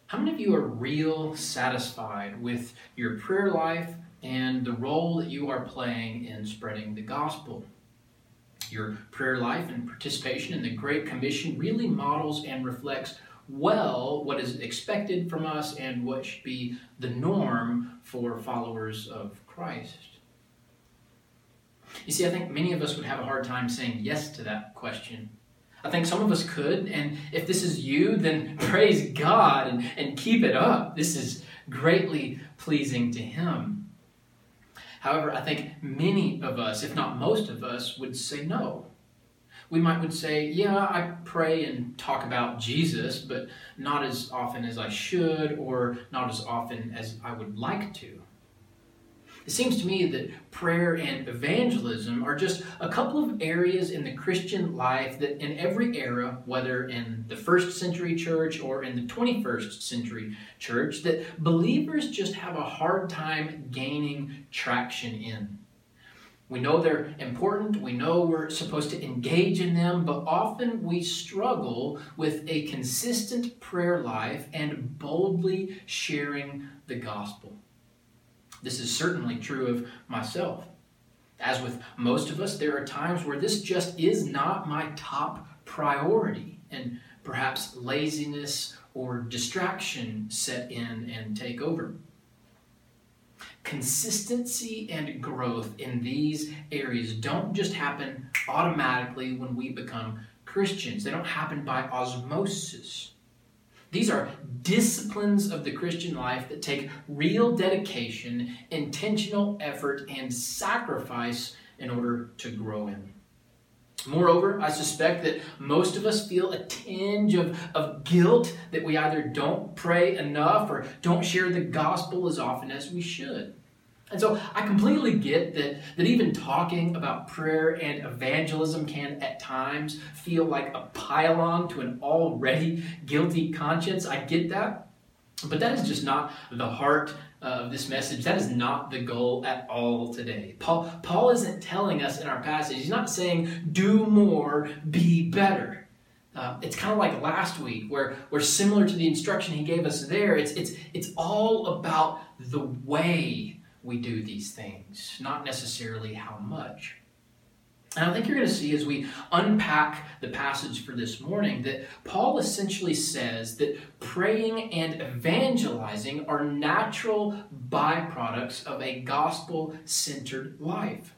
How many of you are real satisfied with your prayer life and the role that you are playing in spreading the gospel? Your prayer life and participation in the Great Commission really models and reflects well what is expected from us and what should be the norm for followers of Christ. You see, I think many of us would have a hard time saying yes to that question. I think some of us could, and if this is you, then praise God and keep it up. This is greatly pleasing to Him. However, I think many of us, if not most of us, would say no. We would say, yeah, I pray and talk about Jesus, but not as often as I should, or not as often as I would like to. It seems to me that prayer and evangelism are just a couple of areas in the Christian life that in every era, whether in the first century church or in the 21st century church, that believers just have a hard time gaining traction in. We know they're important, we know we're supposed to engage in them, but often we struggle with a consistent prayer life and boldly sharing the gospel. This is certainly true of myself. As with most of us, there are times where this just is not my top priority, and perhaps laziness or distraction set in and take over. Consistency and growth in these areas don't just happen automatically when we become Christians. They don't happen by osmosis. These are disciplines of the Christian life that take real dedication, intentional effort, and sacrifice in order to grow in. Moreover, I suspect that most of us feel a tinge of guilt that we either don't pray enough or don't share the gospel as often as we should. And so I completely get that even talking about prayer and evangelism can at times feel like a pile-on to an already guilty conscience. I get that. But that is just not the heart of this message. That is not the goal at all today. Paul isn't telling us in our passage, he's not saying do more, be better. It's kind of like last week where similar to the instruction he gave us there, it's all about the way we do these things, not necessarily how much. And I think you're going to see as we unpack the passage for this morning that Paul essentially says that praying and evangelizing are natural byproducts of a gospel-centered life.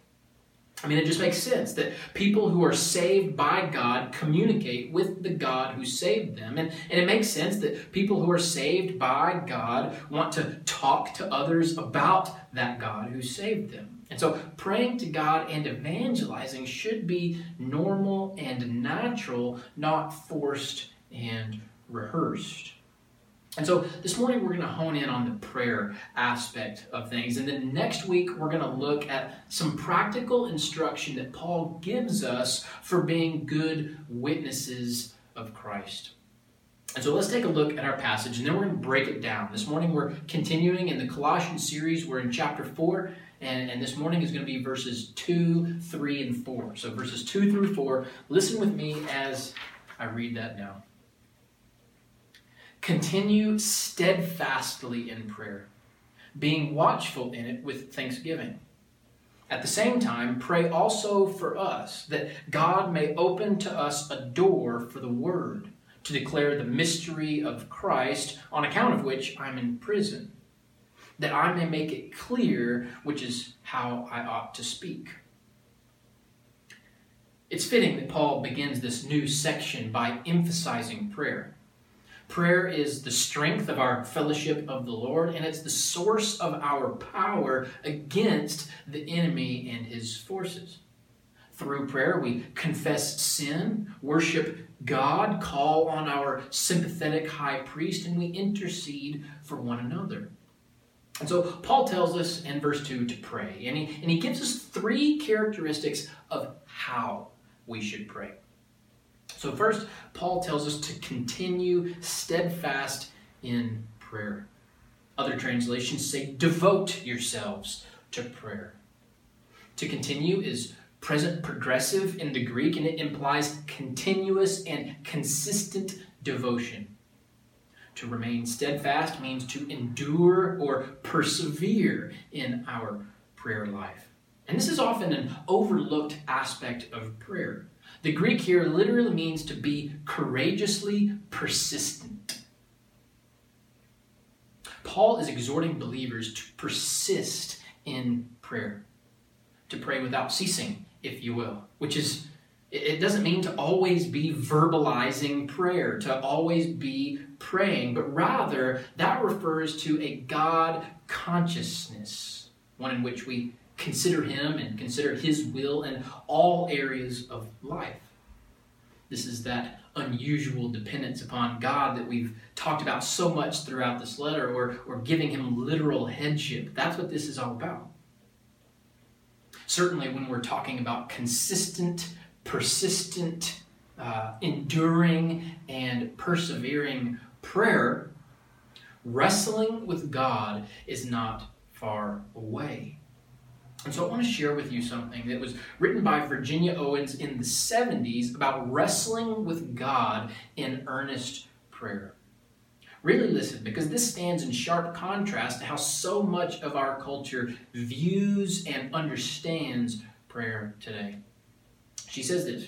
I mean, it just makes sense that people who are saved by God communicate with the God who saved them. And it makes sense that people who are saved by God want to talk to others about that God who saved them. And so praying to God and evangelizing should be normal and natural, not forced and rehearsed. And so this morning we're going to hone in on the prayer aspect of things. And then next week we're going to look at some practical instruction that Paul gives us for being good witnesses of Christ. And so let's take a look at our passage and then we're going to break it down. This morning we're continuing in the Colossians series. We're in chapter 4 and this morning is going to be verses 2, 3, and 4. So verses 2 through 4. Listen with me as I read that now. Continue steadfastly in prayer, being watchful in it with thanksgiving. At the same time, pray also for us, that God may open to us a door for the word, to declare the mystery of Christ, on account of which I'm in prison, that I may make it clear which is how I ought to speak. It's fitting that Paul begins this new section by emphasizing prayer. Prayer is the strength of our fellowship of the Lord, and it's the source of our power against the enemy and his forces. Through prayer, we confess sin, worship God, call on our sympathetic high priest, and we intercede for one another. And so Paul tells us in verse 2 to pray, and he gives us 3 characteristics of how we should pray. So first, Paul tells us to continue steadfast in prayer. Other translations say, devote yourselves to prayer. To continue is present progressive in the Greek, and it implies continuous and consistent devotion. To remain steadfast means to endure or persevere in our prayer life. And this is often an overlooked aspect of prayer. The Greek here literally means to be courageously persistent. Paul is exhorting believers to persist in prayer, to pray without ceasing, if you will, which is, it doesn't mean to always be verbalizing prayer, to always be praying, but rather that refers to a God consciousness, one in which we consider Him and consider His will in all areas of life. This is that unusual dependence upon God that we've talked about so much throughout this letter, or giving Him literal headship. That's what this is all about. Certainly when we're talking about consistent, persistent, enduring, and persevering prayer, wrestling with God is not far away. And so I want to share with you something that was written by Virginia Owens in the 70s about wrestling with God in earnest prayer. Really listen, because this stands in sharp contrast to how so much of our culture views and understands prayer today. She says this: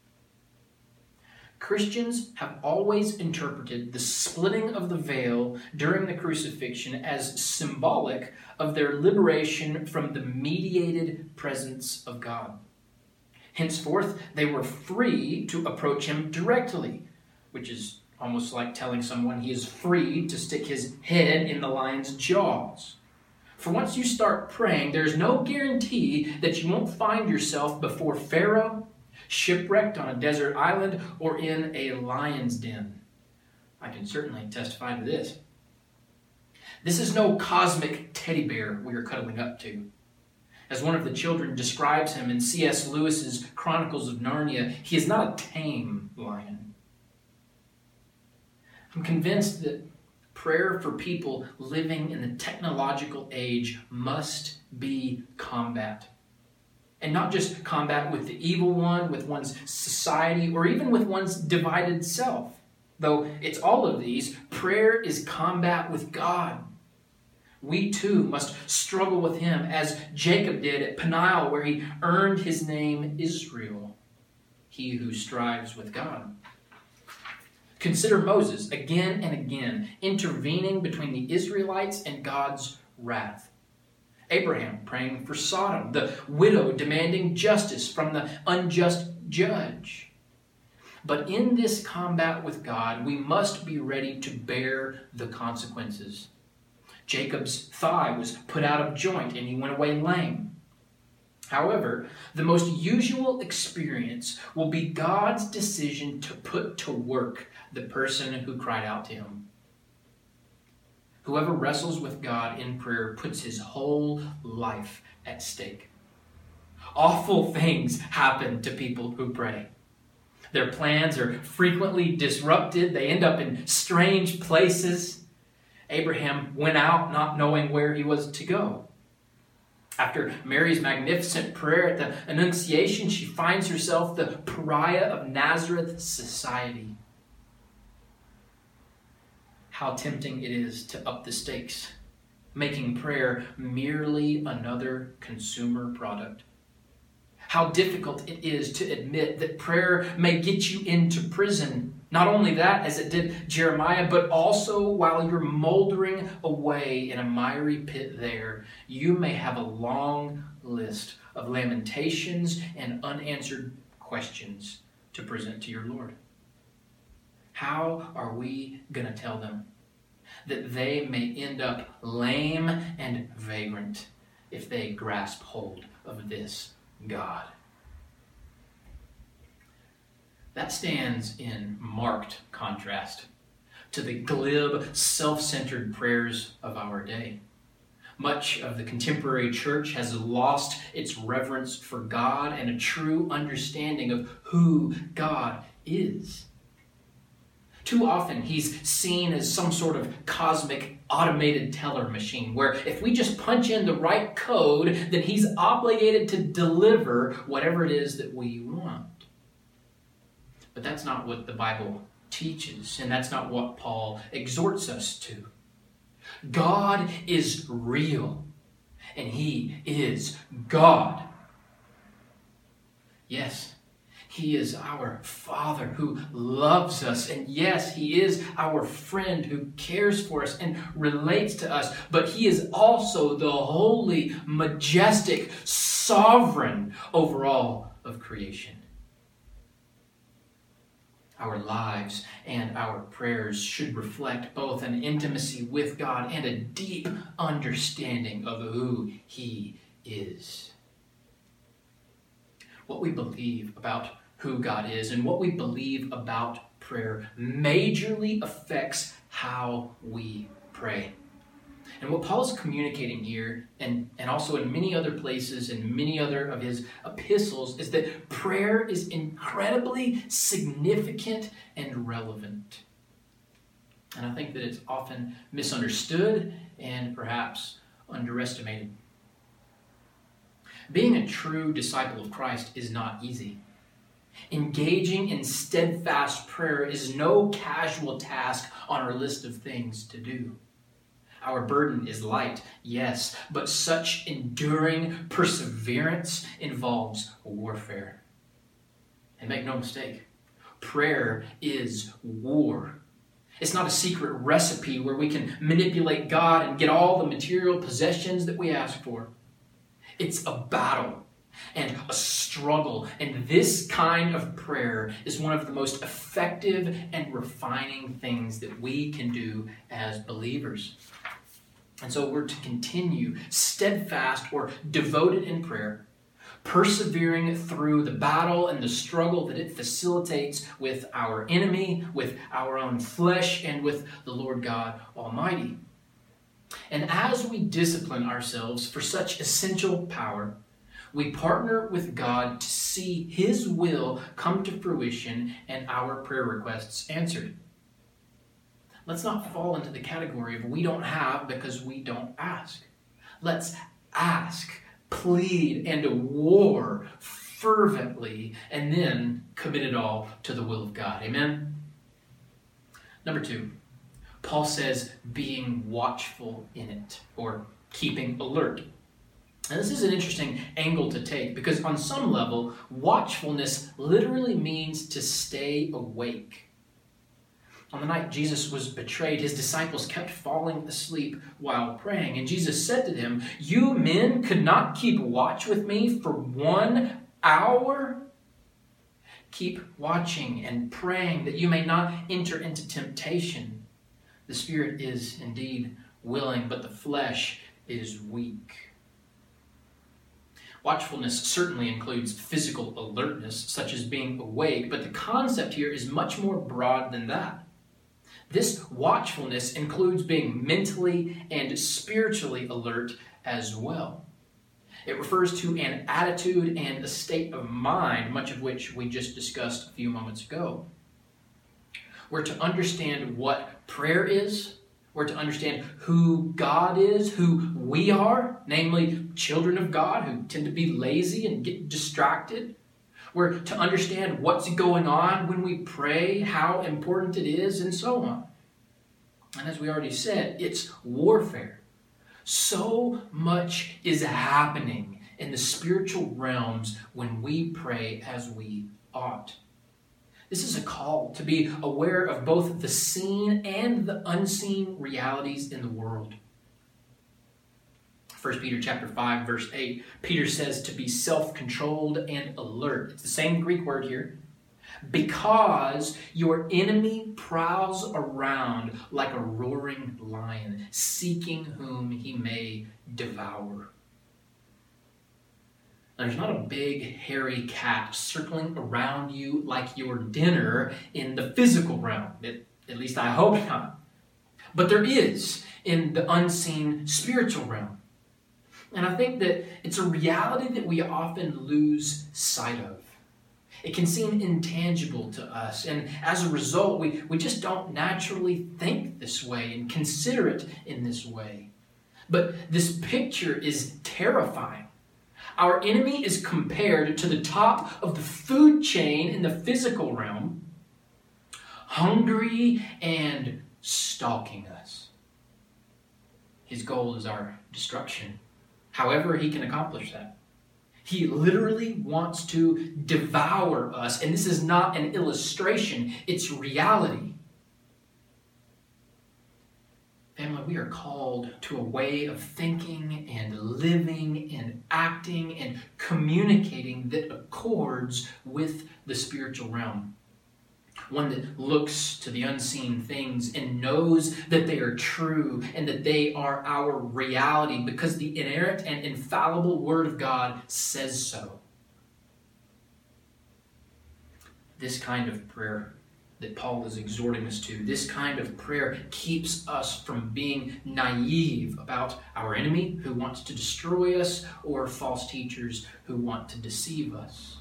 Christians have always interpreted the splitting of the veil during the crucifixion as symbolic of their liberation from the mediated presence of God. Henceforth, they were free to approach Him directly, which is almost like telling someone he is free to stick his head in the lion's jaws. For once you start praying, there's no guarantee that you won't find yourself before Pharaoh, shipwrecked on a desert island, or in a lion's den. I can certainly testify to this. This is no cosmic teddy bear we are cuddling up to. As one of the children describes him in C.S. Lewis's Chronicles of Narnia, he is not a tame lion. I'm convinced that prayer for people living in the technological age must be combat. And not just combat with the evil one, with one's society, or even with one's divided self. Though it's all of these, prayer is combat with God. We too must struggle with Him, as Jacob did at Peniel, where he earned his name Israel, he who strives with God. Consider Moses again and again intervening between the Israelites and God's wrath. Abraham praying for Sodom, the widow demanding justice from the unjust judge. But in this combat with God, we must be ready to bear the consequences. Jacob's thigh was put out of joint and he went away lame. However, the most usual experience will be God's decision to put to work the person who cried out to Him. Whoever wrestles with God in prayer puts his whole life at stake. Awful things happen to people who pray. Their plans are frequently disrupted. They end up in strange places. Abraham went out not knowing where he was to go. After Mary's magnificent prayer at the Annunciation, she finds herself the pariah of Nazareth society. How tempting it is to up the stakes, making prayer merely another consumer product. How difficult it is to admit that prayer may get you into prison. Not only that, as it did Jeremiah, but also while you're moldering away in a miry pit there, you may have a long list of lamentations and unanswered questions to present to your Lord. How are we going to tell them that they may end up lame and vagrant if they grasp hold of this God? That stands in marked contrast to the glib, self-centered prayers of our day. Much of the contemporary church has lost its reverence for God and a true understanding of who God is. Too often, He's seen as some sort of cosmic automated teller machine where if we just punch in the right code, then He's obligated to deliver whatever it is that we want. But that's not what the Bible teaches, and that's not what Paul exhorts us to. God is real, and He is God. Yes, He is our Father who loves us, and yes, He is our friend who cares for us and relates to us, but He is also the holy, majestic, sovereign over all of creation. Our lives and our prayers should reflect both an intimacy with God and a deep understanding of who He is. What we believe about who God is and what we believe about prayer majorly affects how we pray. And what Paul's communicating here, and also in many other places and many other of his epistles, is that prayer is incredibly significant and relevant. And I think that it's often misunderstood and perhaps underestimated. Being a true disciple of Christ is not easy. Engaging in steadfast prayer is no casual task on our list of things to do. Our burden is light, yes, but such enduring perseverance involves warfare. And make no mistake, prayer is war. It's not a secret recipe where we can manipulate God and get all the material possessions that we ask for. It's a battle and a struggle, and this kind of prayer is one of the most effective and refining things that we can do as believers. And so we're to continue steadfast or devoted in prayer, persevering through the battle and the struggle that it facilitates with our enemy, with our own flesh, and with the Lord God Almighty. And as we discipline ourselves for such essential power, we partner with God to see His will come to fruition and our prayer requests answered. Let's not fall into the category of we don't have because we don't ask. Let's ask, plead, and war fervently, and then commit it all to the will of God. Amen? Number 2, Paul says being watchful in it, or keeping alert. And this is an interesting angle to take because on some level, watchfulness literally means to stay awake. On the night Jesus was betrayed, His disciples kept falling asleep while praying. And Jesus said to them, "You men could not keep watch with me for 1 hour? Keep watching and praying that you may not enter into temptation. The spirit is indeed willing, but the flesh is weak." Watchfulness certainly includes physical alertness, such as being awake, but the concept here is much more broad than that. This watchfulness includes being mentally and spiritually alert as well. It refers to an attitude and a state of mind, much of which we just discussed a few moments ago. We're to understand what prayer is. We're to understand who God is, who we are, namely children of God who tend to be lazy and get distracted. We're to understand what's going on when we pray, how important it is, and so on. And as we already said, it's warfare. So much is happening in the spiritual realms when we pray as we ought. This is a call to be aware of both the seen and the unseen realities in the world. 1 Peter chapter 5, verse 8, Peter says to be self-controlled and alert. It's the same Greek word here. Because your enemy prowls around like a roaring lion, seeking whom he may devour. There's not a big, hairy cat circling around you like your dinner in the physical realm. At least I hope not. But there is in the unseen spiritual realm. And I think that it's a reality that we often lose sight of. It can seem intangible to us. And as a result, we just don't naturally think this way and consider it in this way. But this picture is terrifying. Our enemy is compared to the top of the food chain in the physical realm, hungry and stalking us. His goal is our destruction. However, he can accomplish that. He literally wants to devour us. And this is not an illustration, it's reality. Family, we are called to a way of thinking and living and acting and communicating that accords with the spiritual realm. One that looks to the unseen things and knows that they are true and that they are our reality because the inerrant and infallible Word of God says so. This kind of prayer that Paul is exhorting us to, this kind of prayer keeps us from being naive about our enemy who wants to destroy us or false teachers who want to deceive us.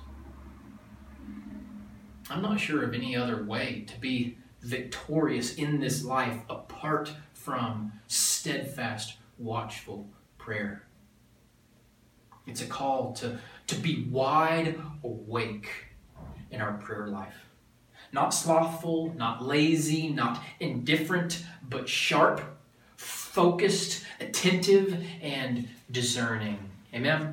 I'm not sure of any other way to be victorious in this life apart from steadfast, watchful prayer. It's a call to be wide awake in our prayer life. Not slothful, not lazy, not indifferent, but sharp, focused, attentive, and discerning. Amen?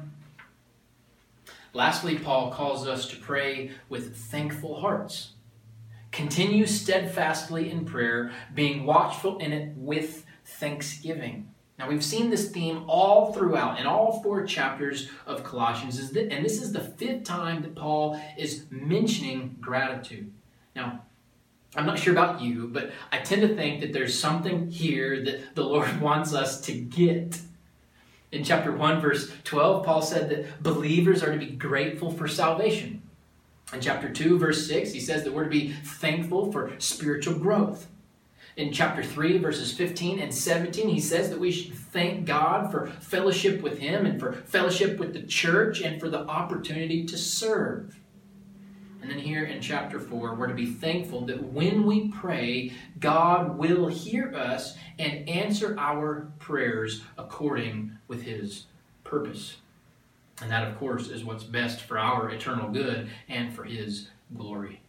Lastly, Paul calls us to pray with thankful hearts. Continue steadfastly in prayer, being watchful in it with thanksgiving. Now, we've seen this theme all throughout in all 4 chapters of Colossians, and this is the 5th time that Paul is mentioning gratitude. Now, I'm not sure about you, but I tend to think that there's something here that the Lord wants us to get. In chapter 1, verse 12, Paul said that believers are to be grateful for salvation. In chapter 2, verse 6, he says that we're to be thankful for spiritual growth. In chapter 3, verses 15 and 17, he says that we should thank God for fellowship with Him and for fellowship with the church and for the opportunity to serve. And then here in chapter 4, we're to be thankful that when we pray, God will hear us and answer our prayers according with His purpose. And that, of course, is what's best for our eternal good and for His glory.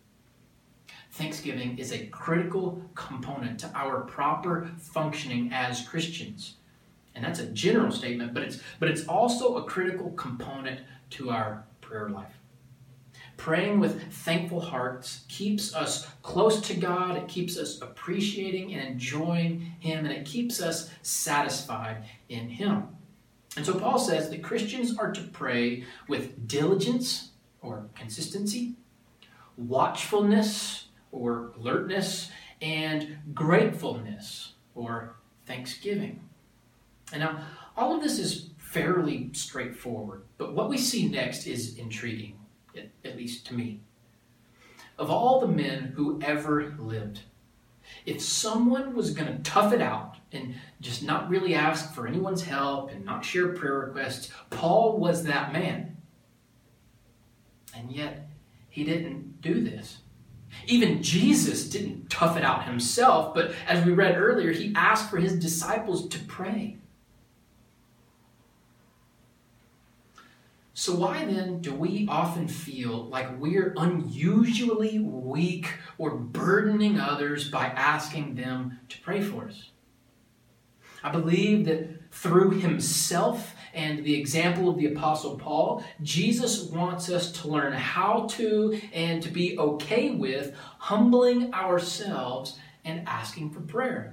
Thanksgiving is a critical component to our proper functioning as Christians. And that's a general statement, but it's also a critical component to our prayer life. Praying with thankful hearts keeps us close to God, it keeps us appreciating and enjoying Him, and it keeps us satisfied in Him. And so Paul says that Christians are to pray with diligence or consistency, watchfulness or alertness, and gratefulness or thanksgiving. And now, all of this is fairly straightforward, but what we see next is intriguing. At least to me. Of all the men who ever lived, if someone was going to tough it out and just not really ask for anyone's help and not share prayer requests, Paul was that man. And yet, he didn't do this. Even Jesus didn't tough it out himself, but as we read earlier, he asked for his disciples to pray. So why then do we often feel like we're unusually weak or burdening others by asking them to pray for us? I believe that through himself and the example of the Apostle Paul, Jesus wants us to learn how to and to be okay with humbling ourselves and asking for prayer.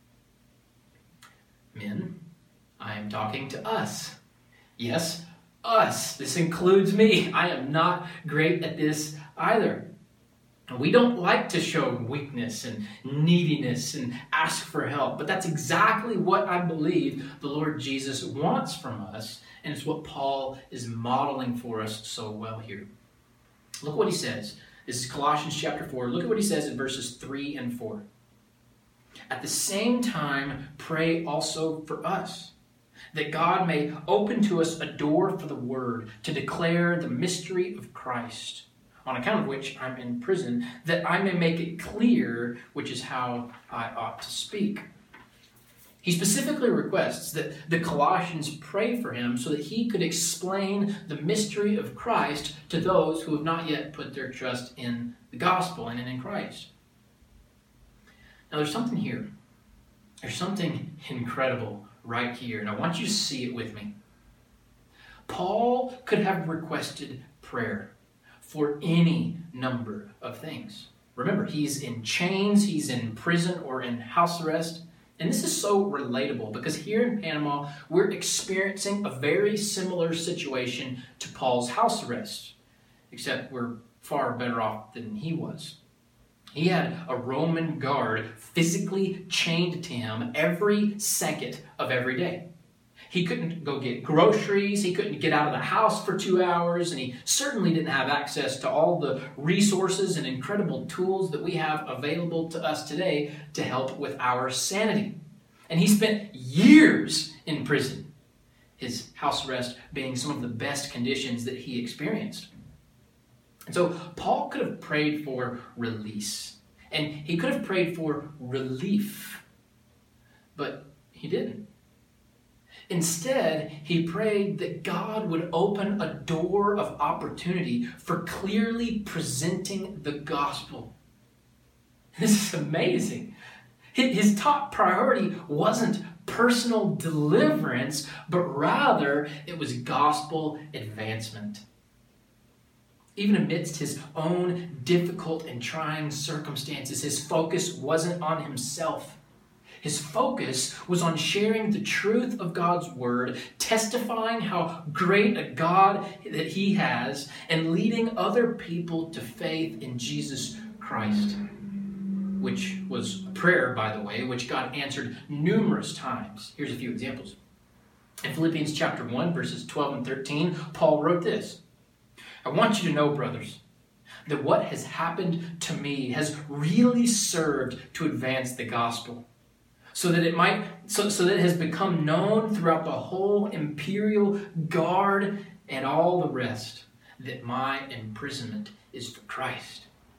Men, I am talking to us. Yes, us. This includes me. I am not great at this either. We don't like to show weakness and neediness and ask for help, but that's exactly what I believe the Lord Jesus wants from us, and it's what Paul is modeling for us so well here. Look what he says. This is Colossians chapter 4. Look at what he says in verses 3 and 4. At the same time, pray also for us, that God may open to us a door for the word to declare the mystery of Christ, on account of which I'm in prison, that I may make it clear which is how I ought to speak. He specifically requests that the Colossians pray for him so that he could explain the mystery of Christ to those who have not yet put their trust in the gospel and in Christ. Now there's something here. There's something incredible right here, and I want you to see it with me. Paul could have requested prayer for any number of things. Remember, he's in chains, he's in prison or in house arrest. And this is so relatable because here in Panama, we're experiencing a very similar situation to Paul's house arrest, except we're far better off than he was. He had a Roman guard physically chained to him every second of every day. He couldn't go get groceries, he couldn't get out of the house for 2 hours, and he certainly didn't have access to all the resources and incredible tools that we have available to us today to help with our sanity. And he spent years in prison, his house arrest being some of the best conditions that he experienced. And so Paul could have prayed for release, and he could have prayed for relief, but he didn't. Instead, he prayed that God would open a door of opportunity for clearly presenting the gospel. This is amazing. His top priority wasn't personal deliverance, but rather it was gospel advancement. Even amidst his own difficult and trying circumstances, his focus wasn't on himself. His focus was on sharing the truth of God's word, testifying how great a God that he has, and leading other people to faith in Jesus Christ, which was a prayer, by the way, which God answered numerous times. Here's a few examples. In Philippians chapter 1, verses 12 and 13, Paul wrote this: I want you to know, brothers, that what has happened to me has really served to advance the gospel, so that it has become known throughout the whole imperial guard and all the rest that my imprisonment is for Christ.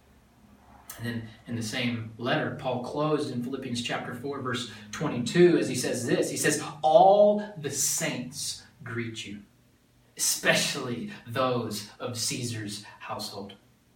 And then in the same letter, Paul closed in Philippians chapter 4, verse 22, as he says this. He says, all the saints greet you, especially those of Caesar's household.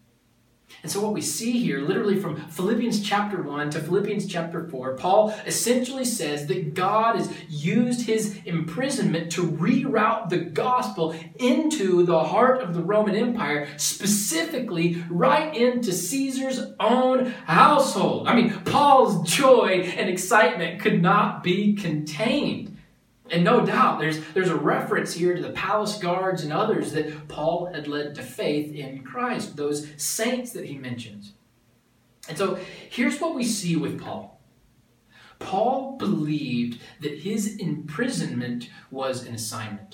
And so what we see here, literally from Philippians chapter 1 to Philippians chapter 4, Paul essentially says that God has used his imprisonment to reroute the gospel into the heart of the Roman Empire, specifically right into Caesar's own household. I mean, Paul's joy and excitement could not be contained. And no doubt, there's a reference here to the palace guards and others that Paul had led to faith in Christ, those saints that he mentions. And so here's what we see with Paul. Paul believed that his imprisonment was an assignment.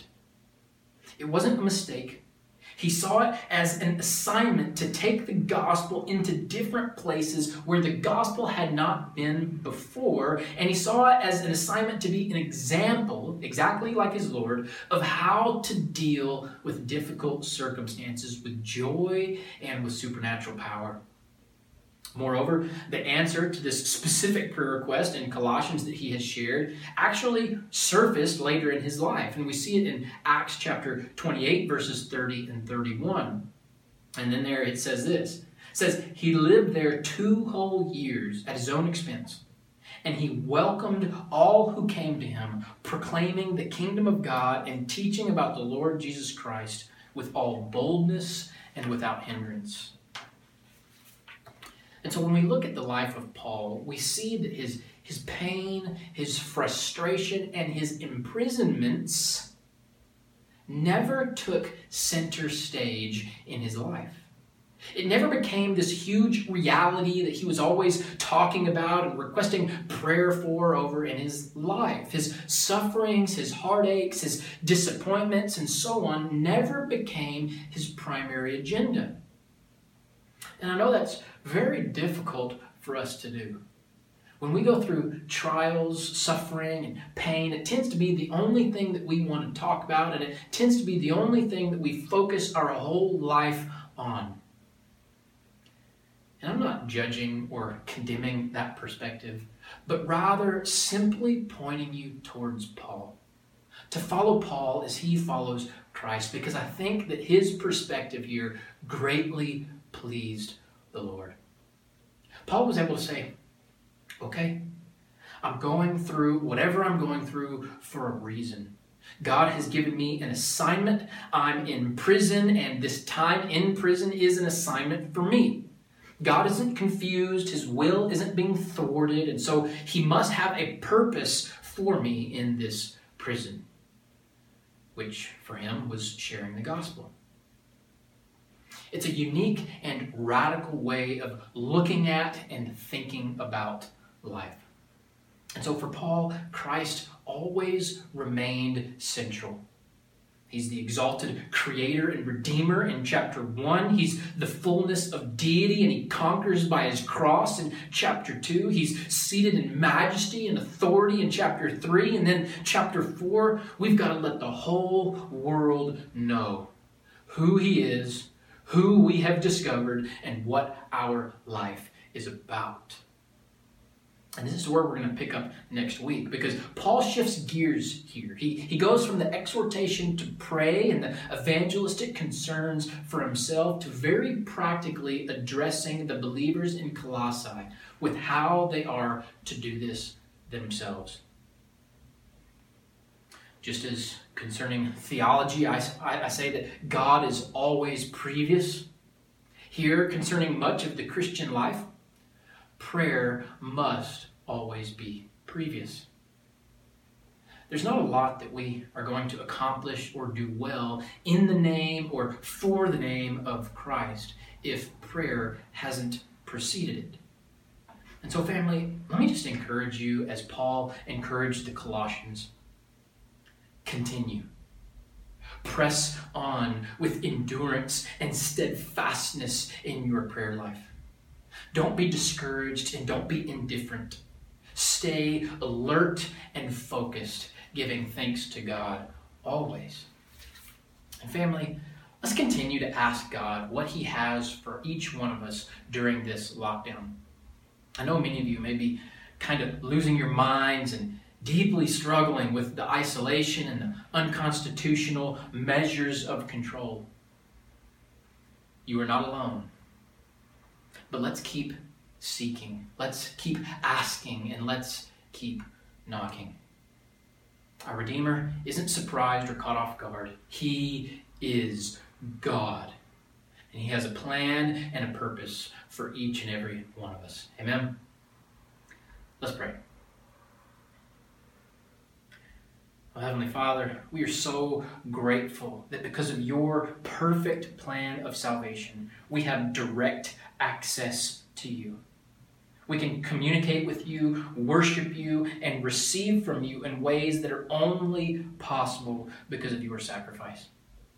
It wasn't a mistake. He saw it as an assignment to take the gospel into different places where the gospel had not been before. And he saw it as an assignment to be an example, exactly like his Lord, of how to deal with difficult circumstances with joy and with supernatural power. Moreover, the answer to this specific prayer request in Colossians that he has shared actually surfaced later in his life. And we see it in Acts chapter 28, verses 30 and 31. And then there it says this. It says, he lived there 2 whole years at his own expense. And he welcomed all who came to him, proclaiming the kingdom of God and teaching about the Lord Jesus Christ with all boldness and without hindrance. And so when we look at the life of Paul, we see that his pain, his frustration, and his imprisonments never took center stage in his life. It never became this huge reality that he was always talking about and requesting prayer for over in his life. His sufferings, his heartaches, his disappointments, and so on never became his primary agenda. And I know that's very difficult for us to do. When we go through trials, suffering, and pain, it tends to be the only thing that we want to talk about, and it tends to be the only thing that we focus our whole life on. And I'm not judging or condemning that perspective, but rather simply pointing you towards Paul. To follow Paul as he follows Christ, because I think that his perspective here greatly pleased the Lord. Paul was able to say, Okay? I'm going through whatever I'm going through for a reason. God has given me an assignment. I'm in prison, and this time in prison is an assignment for me. God isn't confused. His will isn't being thwarted, and so he must have a purpose for me in this prison, which for him was sharing the gospel. It's a unique and radical way of looking at and thinking about life. And so for Paul, Christ always remained central. He's the exalted creator and redeemer in chapter 1. He's the fullness of deity, and he conquers by his cross in chapter 2. He's seated in majesty and authority in chapter 3. And then chapter 4, we've got to let the whole world know who he is, who we have discovered, and what our life is about. And this is where we're going to pick up next week, because Paul shifts gears here. He goes from the exhortation to pray and the evangelistic concerns for himself to very practically addressing the believers in Colossae with how they are to do this themselves. Just as concerning theology, I say that God is always previous. Here, concerning much of the Christian life, prayer must always be previous. There's not a lot that we are going to accomplish or do well in the name or for the name of Christ if prayer hasn't preceded it. And so, family, let me just encourage you as Paul encouraged the Colossians. Continue. Press on with endurance and steadfastness in your prayer life. Don't be discouraged and don't be indifferent. Stay alert and focused, giving thanks to God always. And family, let's continue to ask God what he has for each one of us during this lockdown. I know many of you may be kind of losing your minds and deeply struggling with the isolation and the unconstitutional measures of control. You are not alone. But let's keep seeking. Let's keep asking, and let's keep knocking. Our Redeemer isn't surprised or caught off guard. He is God. And he has a plan and a purpose for each and every one of us. Amen? Let's pray. Oh, Heavenly Father, we are so grateful that because of your perfect plan of salvation, we have direct access to you. We can communicate with you, worship you, and receive from you in ways that are only possible because of your sacrifice.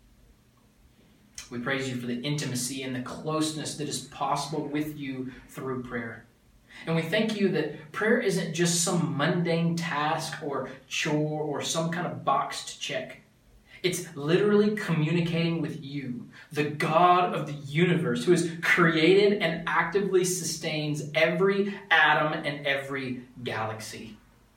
We praise you for the intimacy and the closeness that is possible with you through prayer. And we thank you that prayer isn't just some mundane task or chore or some kind of box to check. It's literally communicating with you, the God of the universe, who has created and actively sustains every atom and every galaxy.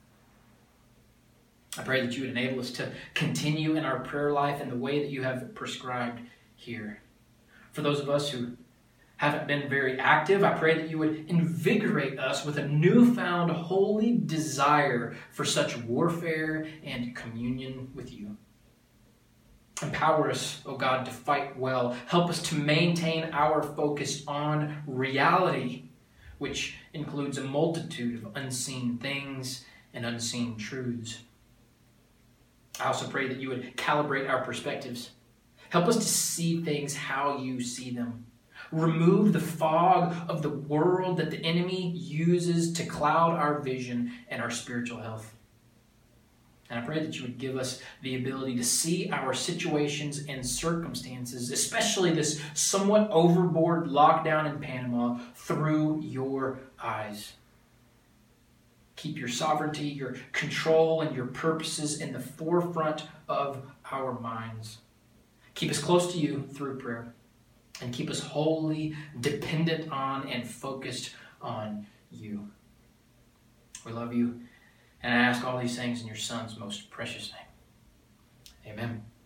I pray that you would enable us to continue in our prayer life in the way that you have prescribed here. For those of us who haven't been very active, I pray that you would invigorate us with a newfound holy desire for such warfare and communion with you. Empower us, O God, to fight well. Help us to maintain our focus on reality, which includes a multitude of unseen things and unseen truths. I also pray that you would calibrate our perspectives. Help us to see things how you see them. Remove the fog of the world that the enemy uses to cloud our vision and our spiritual health. And I pray that you would give us the ability to see our situations and circumstances, especially this somewhat overboard lockdown in Panama, through your eyes. Keep your sovereignty, your control, and your purposes in the forefront of our minds. Keep us close to you through prayer. And keep us wholly dependent on and focused on you. We love you. And I ask all these things in your Son's most precious name. Amen.